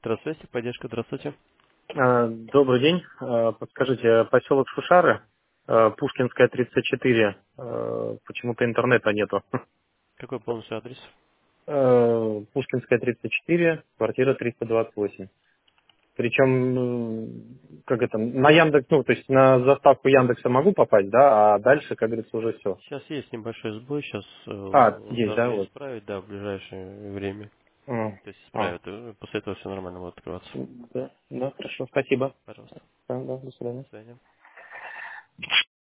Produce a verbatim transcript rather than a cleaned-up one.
Здравствуйте, поддержка, здравствуйте. А, Добрый день. А, Подскажите, поселок Шушары, а, Пушкинская, тридцать четыре. а, Почему-то интернета нету. Какой полностью адрес? А, Пушкинская, тридцать четыре, квартира триста двадцать восемь. Причем, м, как это, на Яндекс, ну, то есть на заставку Яндекса могу попасть, да, а дальше, как говорится, уже все. Сейчас есть небольшой сбой, сейчас А, есть, да, должны вот. исправить, да, в ближайшее время. М, То есть а, исправят, и после этого все нормально будет открываться. да, да, хорошо, спасибо. Пожалуйста. Да, да, до свидания. До свидания.